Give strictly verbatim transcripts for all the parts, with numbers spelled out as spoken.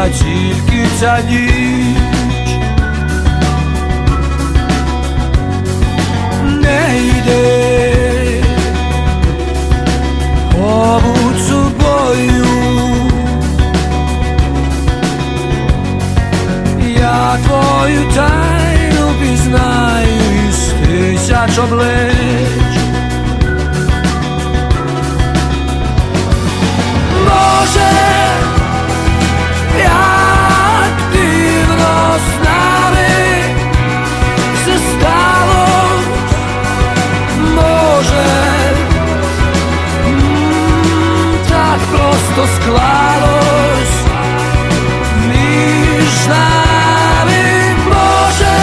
Та тільки ця ніч не йде, побудь собою. Я твою тайну пізнаю із тисяч облич. Може, як дивно з нами все сталось, може, м-м, так просто склалось між нами. Може,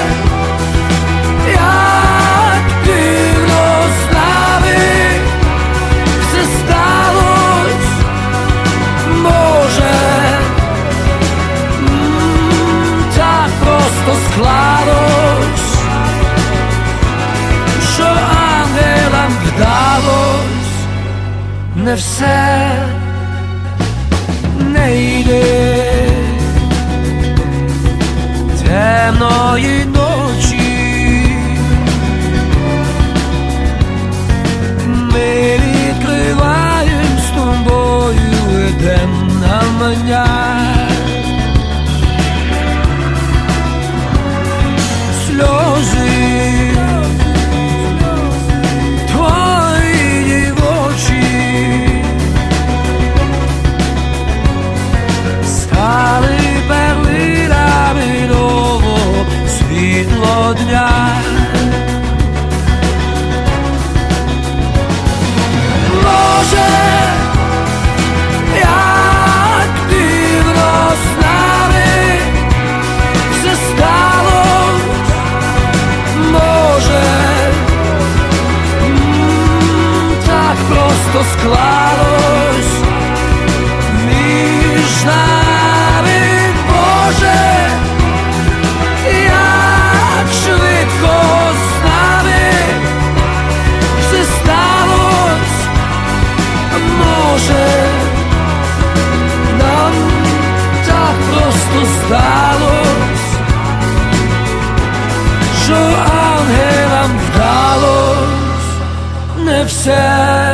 як дивно з нами все сталось, може, м-м, так просто склалось, що ангелам вдалось. Не все не йде темної ночі, ми відкриваєм з тобою Едем навмання. Сльози твої дівочі стали перлинами нового світло дня. Може, як дивно з нами все сталось, може, м-м, так просто склалось між нами. Може, як швидко з нами все сталось, може, нам так просто здалось, що ангелам вдалось. Не все